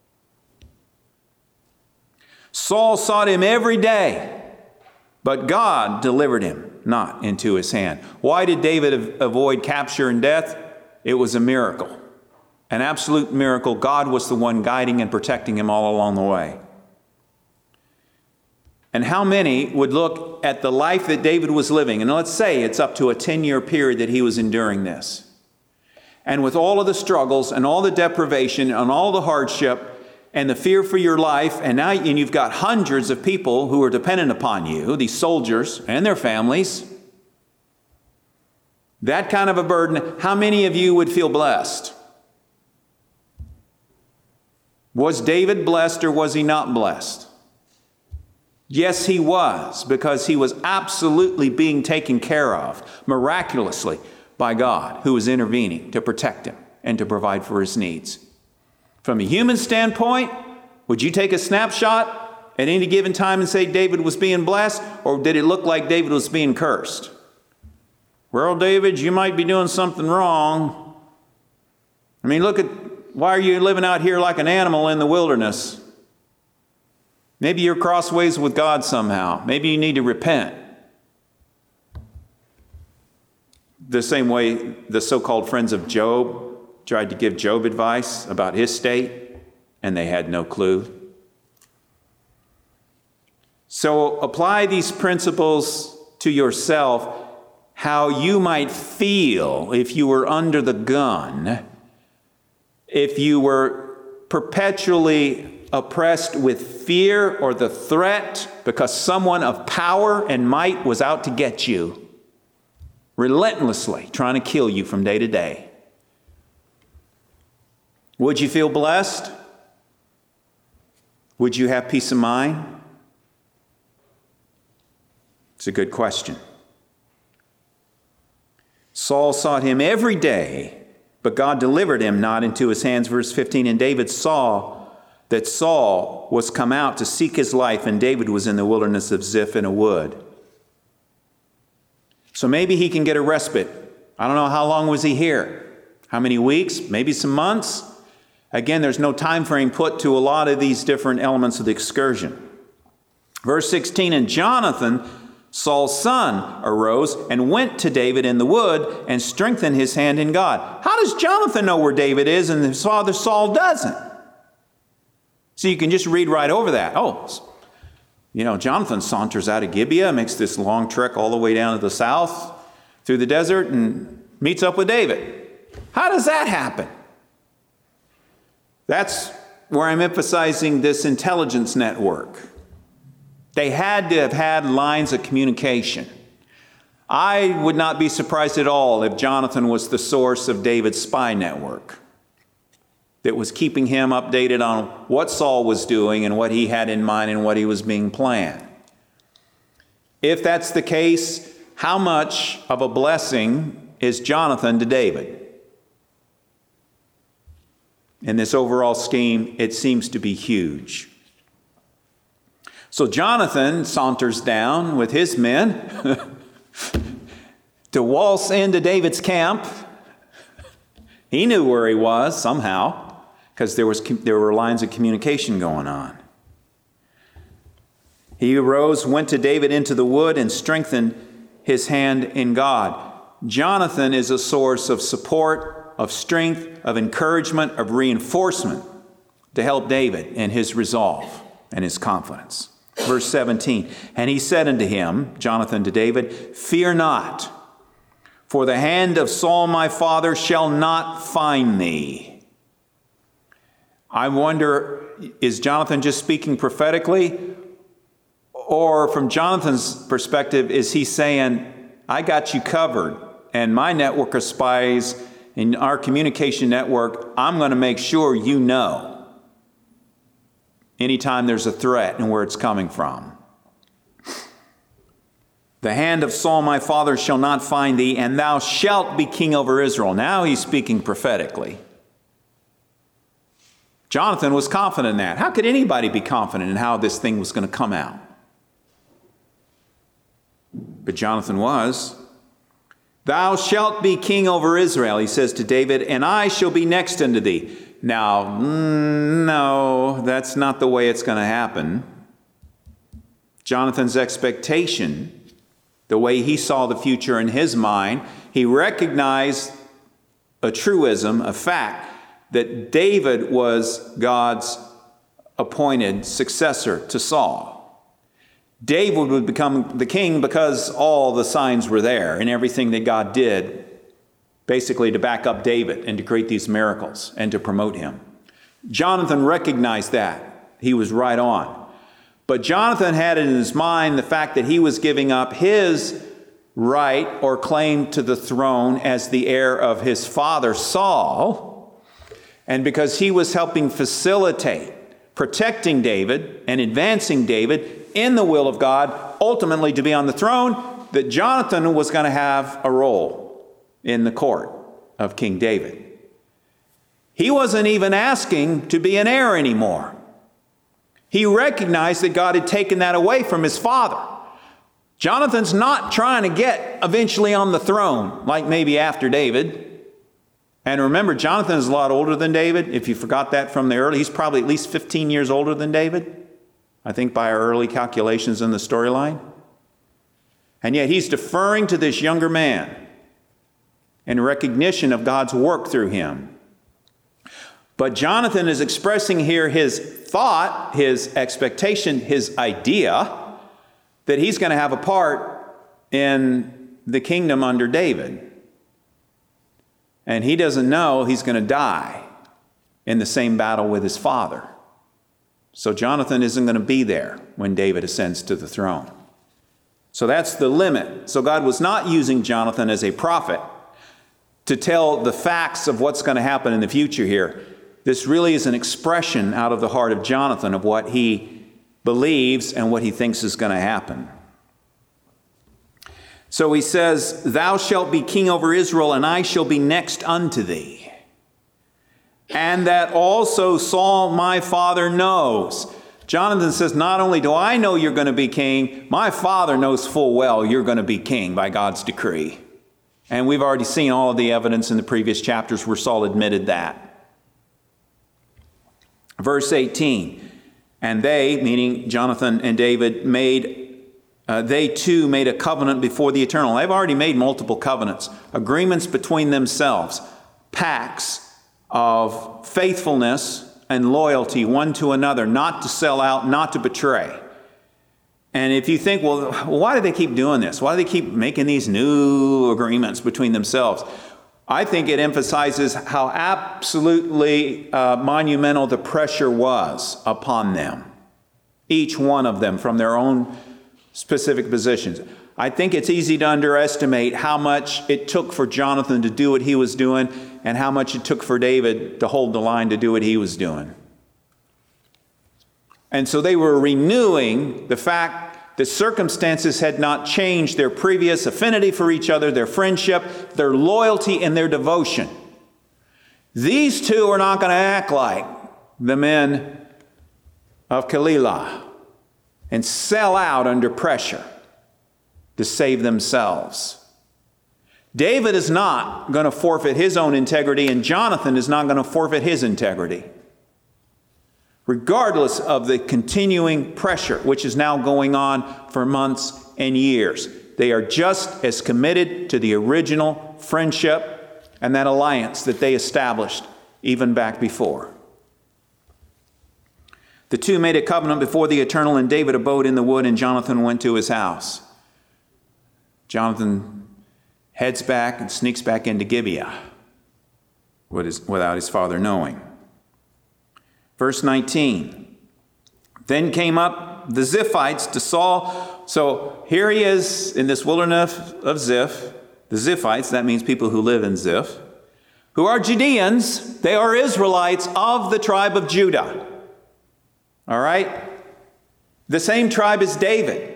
Saul sought him every day, but God delivered him not into his hand. Why did David avoid capture and death? It was a miracle, an absolute miracle. God was the one guiding and protecting him all along the way. And how many would look at the life that David was living, and let's say it's up to a ten-year period that he was enduring this, and with all of the struggles and all the deprivation and all the hardship and the fear for your life, and now and you've got hundreds of people who are dependent upon you, these soldiers and their families, that kind of a burden, how many of you would feel blessed? Was David blessed or was he not blessed? Yes, he was, because he was absolutely being taken care of miraculously by God, who was intervening to protect him and to provide for his needs. From a human standpoint, would you take a snapshot at any given time and say David was being blessed, or did it look like David was being cursed? Well, David, you might be doing something wrong. I mean, look at, why are you living out here like an animal in the wilderness? Maybe you're crossways with God somehow. Maybe you need to repent. The same way the so-called friends of Job tried to give Job advice about his state, and they had no clue. So apply these principles to yourself, how you might feel if you were under the gun, if you were perpetually oppressed with fear or the threat because someone of power and might was out to get you, relentlessly trying to kill you from day to day? Would you feel blessed? Would you have peace of mind? It's a good question. Saul sought him every day, but God delivered him not into his hands. Verse fifteen, and David saw that Saul was come out to seek his life, and David was in the wilderness of Ziph in a wood. So maybe he can get a respite. I don't know, how long was he here? How many weeks? Maybe some months? Again, there's no time frame put to a lot of these different elements of the excursion. Verse sixteen, and Jonathan, Saul's son, arose and went to David in the wood and strengthened his hand in God. How does Jonathan know where David is and his father Saul doesn't? So you can just read right over that. Oh, you know, Jonathan saunters out of Gibeah, makes this long trek all the way down to the south through the desert and meets up with David. How does that happen? That's where I'm emphasizing this intelligence network. They had to have had lines of communication. I would not be surprised at all if Jonathan was the source of David's spy network that was keeping him updated on what Saul was doing and what he had in mind and what he was being planned. If that's the case, how much of a blessing is Jonathan to David? In this overall scheme, it seems to be huge. So Jonathan saunters down with his men to waltz into David's camp. He knew where he was somehow, because there was there were lines of communication going on. He arose, went to David into the wood, and strengthened his hand in God. Jonathan is a source of support, of strength, of encouragement, of reinforcement to help David in his resolve and his confidence. Verse seventeen, and he said unto him, Jonathan to David, fear not, for the hand of Saul my father shall not find thee. I wonder, is Jonathan just speaking prophetically? Or from Jonathan's perspective, is he saying, I got you covered, and my network of spies, in our communication network, I'm going to make sure you know anytime there's a threat and where it's coming from. The hand of Saul my father shall not find thee, and thou shalt be king over Israel. Now he's speaking prophetically. Jonathan was confident in that. How could anybody be confident in how this thing was going to come out? But Jonathan was. Thou shalt be king over Israel, he says to David, and I shall be next unto thee. Now, no, that's not the way it's going to happen. Jonathan's expectation, the way he saw the future in his mind, he recognized a truism, a fact, that David was God's appointed successor to Saul. David would become the king because all the signs were there and everything that God did basically to back up David and to create these miracles and to promote him. Jonathan recognized that. He was right on. But Jonathan had in his mind the fact that he was giving up his right or claim to the throne as the heir of his father, Saul. And because he was helping facilitate protecting David and advancing David in the will of God, ultimately to be on the throne, that Jonathan was going to have a role in the court of King David. He wasn't even asking to be an heir anymore. He recognized that God had taken that away from his father. Jonathan's not trying to get eventually on the throne, like maybe after David. And remember, Jonathan is a lot older than David. If you forgot that from the early, he's probably at least fifteen years older than David, I think by our early calculations in the storyline. And yet he's deferring to this younger man in recognition of God's work through him. But Jonathan is expressing here his thought, his expectation, his idea that he's going to have a part in the kingdom under David. And he doesn't know he's going to die in the same battle with his father. So Jonathan isn't going to be there when David ascends to the throne. So that's the limit. So God was not using Jonathan as a prophet to tell the facts of what's going to happen in the future here. This really is an expression out of the heart of Jonathan of what he believes and what he thinks is going to happen. So he says, "Thou shalt be king over Israel, and I shall be next unto thee. And that also Saul my father knows." Jonathan says, not only do I know you're going to be king, my father knows full well you're going to be king by God's decree. And we've already seen all of the evidence in the previous chapters where Saul admitted that. Verse eighteen, "And they," meaning Jonathan and David, made, uh, they too made a covenant before the Eternal. They've already made multiple covenants, agreements between themselves, pacts of faithfulness and loyalty one to another, not to sell out, not to betray. And if you think, well, why do they keep doing this? Why do they keep making these new agreements between themselves? I think it emphasizes how absolutely uh, monumental the pressure was upon them, each one of them from their own specific positions. I think it's easy to underestimate how much it took for Jonathan to do what he was doing and how much it took for David to hold the line to do what he was doing. And so they were renewing the fact that circumstances had not changed their previous affinity for each other, their friendship, their loyalty, and their devotion. These two are not going to act like the men of Keilah and sell out under pressure to save themselves. David is not going to forfeit his own integrity, and Jonathan is not going to forfeit his integrity. Regardless of the continuing pressure, which is now going on for months and years, they are just as committed to the original friendship and that alliance that they established even back before. The two made a covenant before the Eternal, and David abode in the wood, and Jonathan went to his house. Jonathan heads back and sneaks back into Gibeah without his father knowing. Verse nineteen, "Then came up the Ziphites to Saul." So here he is in this wilderness of Ziph. The Ziphites, that means people who live in Ziph, who are Judeans. They are Israelites of the tribe of Judah. All right? The same tribe as David.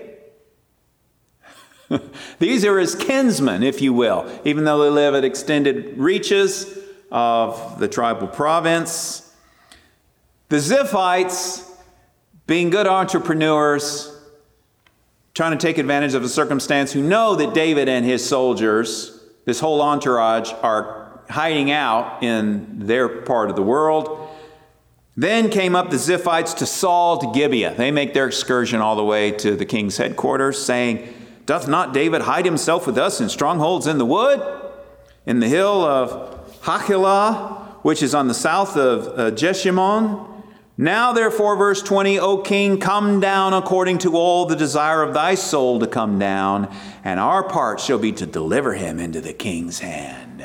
These are his kinsmen, if you will, even though they live at extended reaches of the tribal province. The Ziphites, being good entrepreneurs, trying to take advantage of a circumstance, who know that David and his soldiers, this whole entourage, are hiding out in their part of the world. Then came up the Ziphites to Saul to Gibeah. They make their excursion all the way to the king's headquarters, saying, "Doth not David hide himself with us in strongholds in the wood, in the hill of Hachilah, which is on the south of uh, Jeshimon? Now therefore," verse twenty, "O king, come down according to all the desire of thy soul to come down, and our part shall be to deliver him into the king's hand."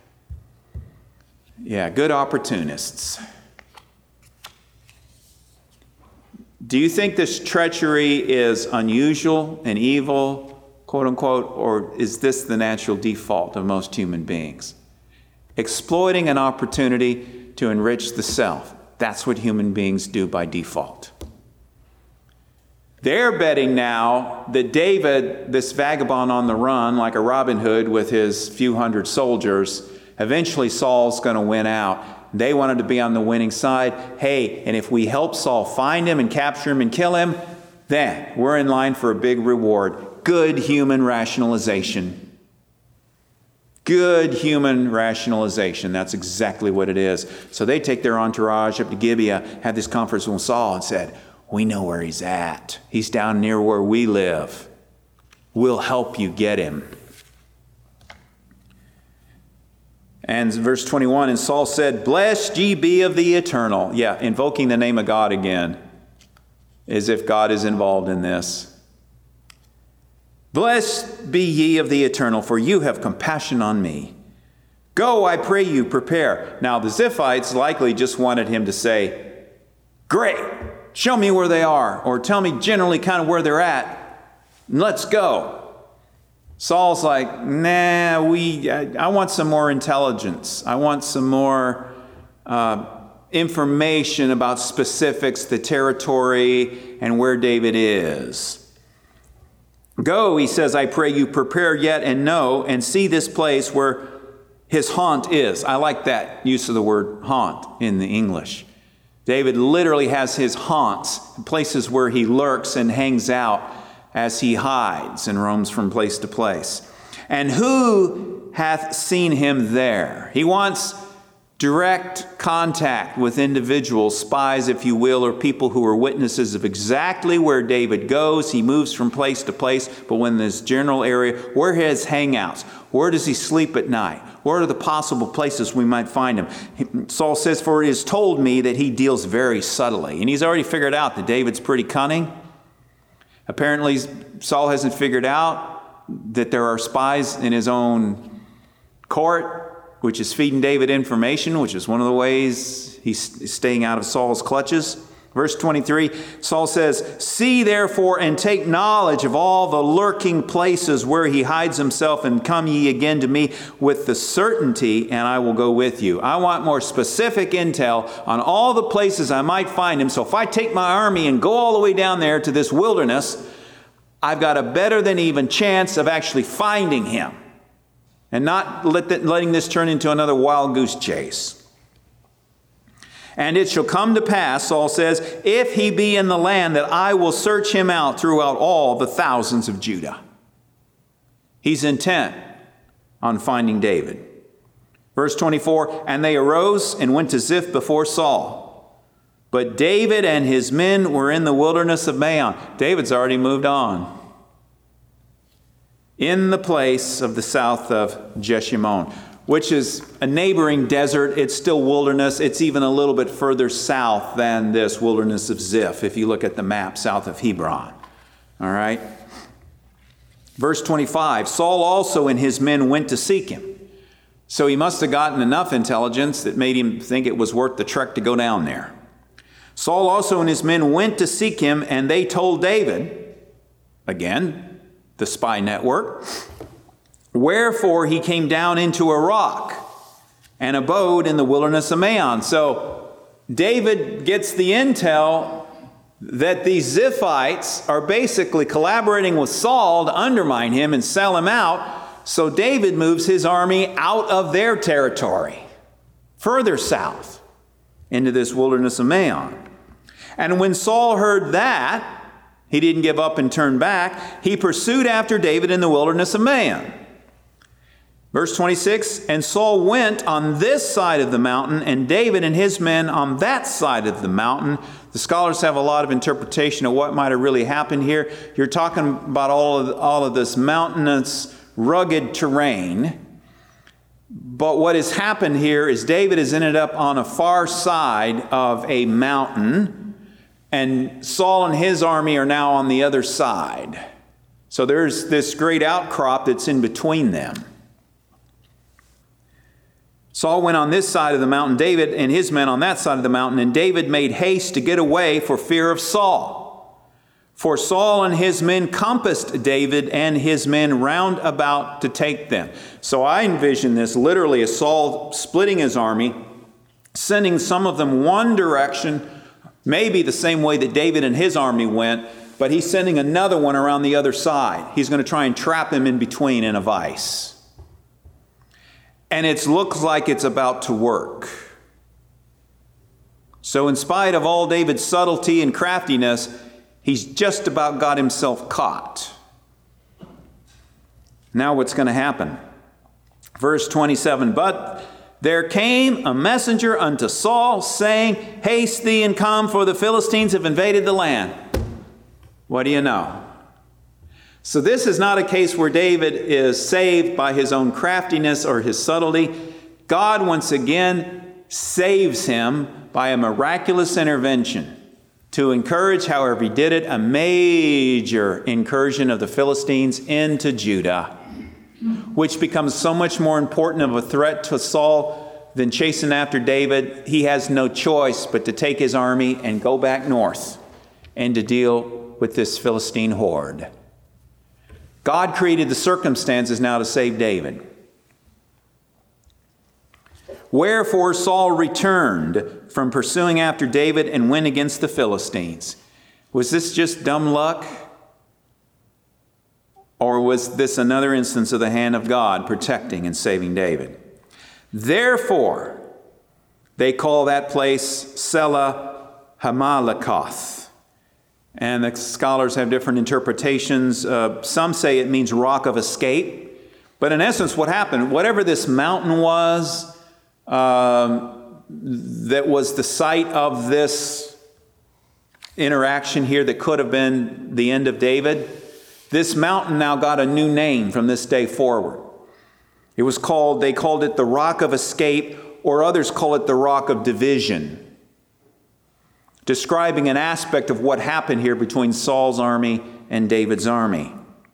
Yeah, good opportunists. Do you think this treachery is unusual and evil, quote unquote, or is this the natural default of most human beings? Exploiting an opportunity to enrich the self. That's what human beings do by default. They're betting now that David, this vagabond on the run, like a Robin Hood with his few hundred soldiers, eventually Saul's going to win out. They wanted to be on the winning side. Hey, and if we help Saul find him and capture him and kill him, then we're in line for a big reward. Good human rationalization. Good human rationalization. That's exactly what it is. So they take their entourage up to Gibeah, had this conference with Saul, and said, "We know where he's at. He's down near where we live. We'll help you get him." And verse twenty-one, "And Saul said, Blessed ye be of the Eternal." Yeah, invoking the name of God again, as if God is involved in this. "Blessed be ye of the Eternal, for you have compassion on me. Go, I pray you, prepare." Now the Ziphites likely just wanted him to say, "Great, show me where they are, or tell me generally kind of where they're at, and let's go. Saul's like, nah, we, I, I want some more intelligence. I want some more uh, information about specifics, the territory, and where David is. Go, he says, I pray you, prepare yet and know, and see this place where his haunt is. I like that use of the word haunt in the English. David literally has his haunts, places where he lurks and hangs out as he hides and roams from place to place. And who hath seen him there? He wants direct contact with individuals, spies, if you will, or people who are witnesses of exactly where David goes. He moves from place to place, but when this general area, where are his hangouts? Where does he sleep at night? Where are the possible places we might find him? Saul says, for it is told me that he deals very subtly. And he's already figured out that David's pretty cunning. Apparently, Saul hasn't figured out that there are spies in his own court, which is feeding David information, which is one of the ways he's staying out of Saul's clutches. Verse twenty-three, Saul says, see therefore and take knowledge of all the lurking places where he hides himself, and come ye again to me with the certainty, and I will go with you. I want more specific intel on all the places I might find him. So if I take my army and go all the way down there to this wilderness, I've got a better than even chance of actually finding him. And not let the, letting this turn into another wild goose chase. And it shall come to pass, Saul says, if he be in the land, that I will search him out throughout all the thousands of Judah. He's intent on finding David. Verse twenty-four, and they arose and went to Ziph before Saul. But David and his men were in the wilderness of Maon. David's already moved on. In the place of the south of Jeshimon, which is a neighboring desert. It's still wilderness. It's even a little bit further south than this wilderness of Ziph, if you look at the map south of Hebron. All right? Verse twenty-five, Saul also and his men went to seek him. So he must have gotten enough intelligence that made him think it was worth the trek to go down there. Saul also and his men went to seek him, and they told David, again, the spy network, wherefore he came down into a rock and abode in the wilderness of Maon. So David gets the intel that these Ziphites are basically collaborating with Saul to undermine him and sell him out. So David moves his army out of their territory, further south, into this wilderness of Maon. And when Saul heard that, he didn't give up and turn back. He pursued after David in the wilderness of Maon. Verse twenty-six, and Saul went on this side of the mountain, and David and his men on that side of the mountain. The scholars have a lot of interpretation of what might have really happened here. You're talking about all of, all of this mountainous, rugged terrain. But what has happened here is David has ended up on a far side of a mountain, and Saul and his army are now on the other side. So there's this great outcrop that's in between them. Saul went on this side of the mountain, David and his men on that side of the mountain, and David made haste to get away for fear of Saul. For Saul and his men compassed David and his men round about to take them. So I envision this literally as Saul splitting his army, sending some of them one direction, maybe the same way that David and his army went, but he's sending another one around the other side. He's going to try and trap him in between in a vice. And it looks like it's about to work. So in spite of all David's subtlety and craftiness, he's just about got himself caught. Now what's going to happen? Verse twenty-seven, but there came a messenger unto Saul, saying, haste thee and come, for the Philistines have invaded the land. What do you know? So this is not a case where David is saved by his own craftiness or his subtlety. God once again saves him by a miraculous intervention to encourage, however he did it, a major incursion of the Philistines into Judah, which becomes so much more important of a threat to Saul than chasing after David. He has no choice but to take his army and go back north and to deal with this Philistine horde. God created the circumstances now to save David. Wherefore Saul returned from pursuing after David and went against the Philistines. Was this just dumb luck? Or was this another instance of the hand of God protecting and saving David? Therefore, they call that place Selah Hamalakoth. And the scholars have different interpretations. Uh, some say it means rock of escape. But in essence, what happened, whatever this mountain was, um, that was the site of this interaction here that could have been the end of David, this mountain now got a new name from this day forward. It was called, they called it the Rock of Escape, or others call it the Rock of Division, describing an aspect of what happened here between Saul's army and David's army.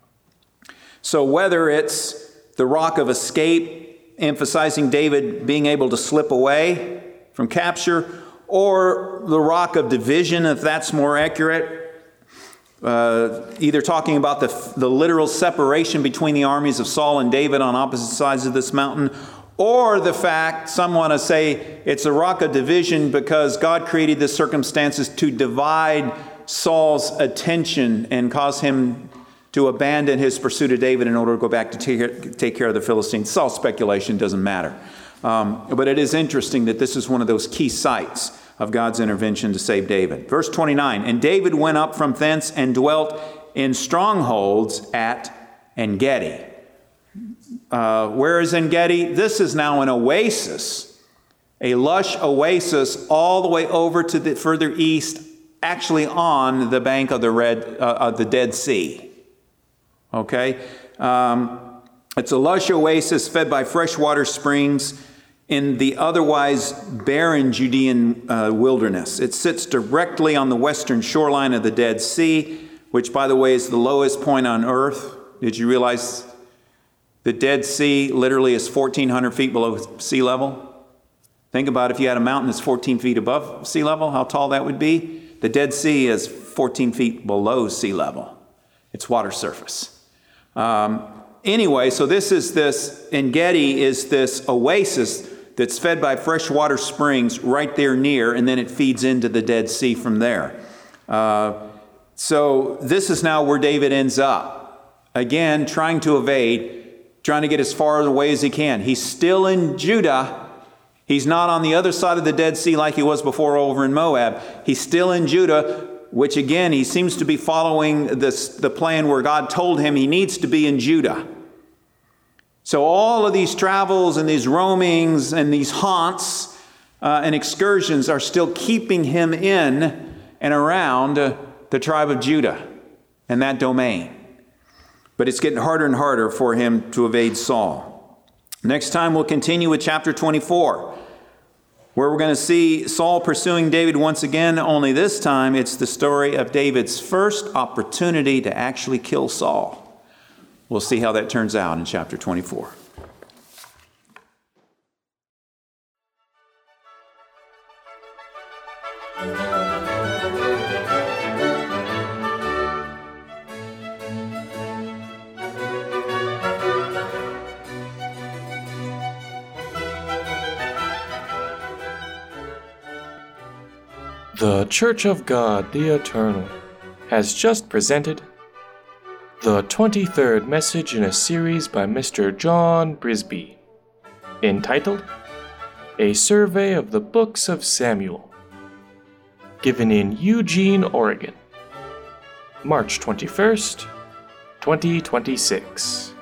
So whether it's the Rock of Escape, emphasizing David being able to slip away from capture, or the Rock of Division, if that's more accurate, uh, either talking about the, the literal separation between the armies of Saul and David on opposite sides of this mountain, or the fact, some want to say it's a Rock of Division because God created the circumstances to divide Saul's attention and cause him to abandon his pursuit of David in order to go back to take, take care of the Philistines. It's all speculation, doesn't matter. Um, but it is interesting that this is one of those key sites of God's intervention to save David. Verse twenty-nine, and David went up from thence and dwelt in strongholds at En-gedi. Uh, where is En-gedi? This is now an oasis, a lush oasis all the way over to the further east, actually on the bank of the Red, uh, of the Dead Sea. Okay, um, it's a lush oasis fed by freshwater springs in the otherwise barren Judean uh, wilderness. It sits directly on the western shoreline of the Dead Sea, which, by the way, is the lowest point on earth. Did you realize the Dead Sea literally is fourteen hundred feet below sea level? Think about if you had a mountain that's fourteen feet above sea level, how tall that would be. The Dead Sea is fourteen feet below sea level. It's water surface. Um, anyway, so this is this, En-gedi is this oasis that's fed by freshwater springs right there near, and then it feeds into the Dead Sea from there. Uh, so this is now where David ends up. Again, trying to evade, trying to get as far away as he can. He's still in Judah. He's not on the other side of the Dead Sea like he was before over in Moab. He's still in Judah, which again, he seems to be following this, the plan where God told him he needs to be in Judah. So all of these travels and these roamings and these haunts uh, and excursions are still keeping him in and around uh, the tribe of Judah and that domain. But it's getting harder and harder for him to evade Saul. Next time we'll continue with chapter twenty-four. Where we're going to see Saul pursuing David once again, only this time it's the story of David's first opportunity to actually kill Saul. We'll see how that turns out in chapter twenty-four. The Church of God, the Eternal, has just presented the twenty-third message in a series by Mister John Brisby, entitled A Survey of the Books of Samuel, given in Eugene, Oregon, March twenty-first, twenty twenty-six.